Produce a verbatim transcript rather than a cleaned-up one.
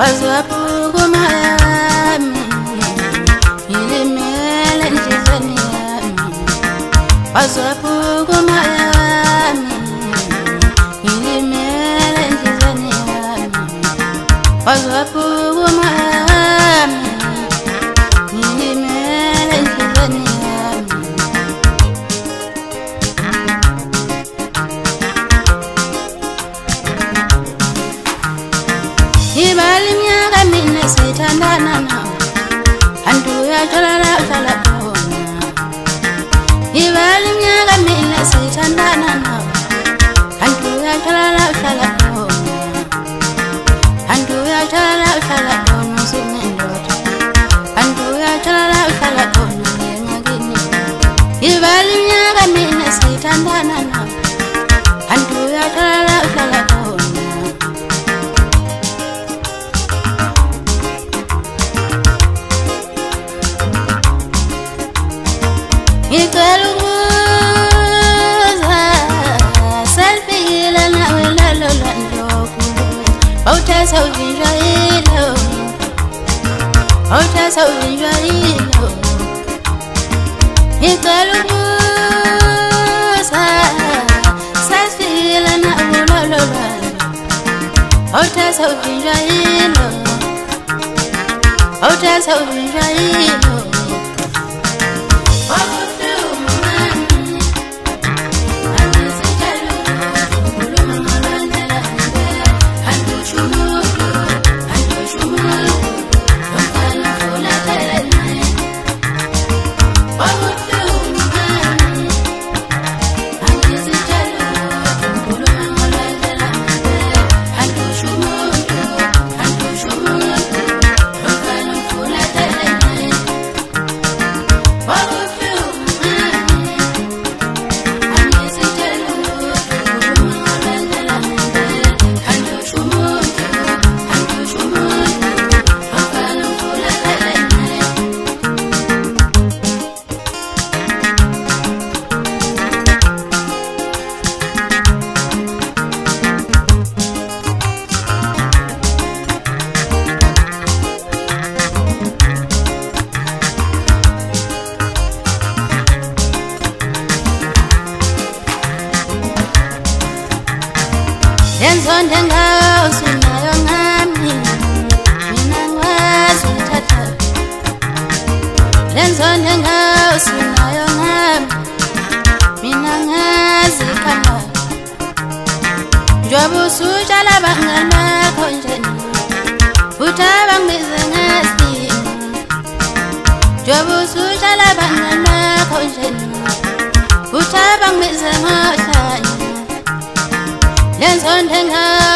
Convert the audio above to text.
Wazwapuku mayami ilimele njizani yami. Wazwapuku mayami ilimele njizani yami. Wazwapuku mayami ilimele njizani yami. Ibali miaka mine sitandana nao, andu ya chalala chala kona. Ibali miaka mine sitandana nao, andu ya chalala chala kona. Andu ya chalala chala kona sinendota, andu ya chalala chala kona ngagini. Ibali miaka mine sitandana nao, andu ya chalala chala kona. Ota so vinjailo, ota so vinjailo. Ikalusa, sasfila na ulolola. Ota so vinjailo, ota so vinjailo. Lenzonde ngawusu nayo ngami, mina ngwazi uthatha. Lenzonde ngawusu nayo ngami, mina ngazi khamba. Njoba usutshala bangani bakho njena, uthaba ngibize ngesimo. Njoba usutshala bangani bakho njena, uthaba ngibize ngohlanya. Lenzonde ngawusu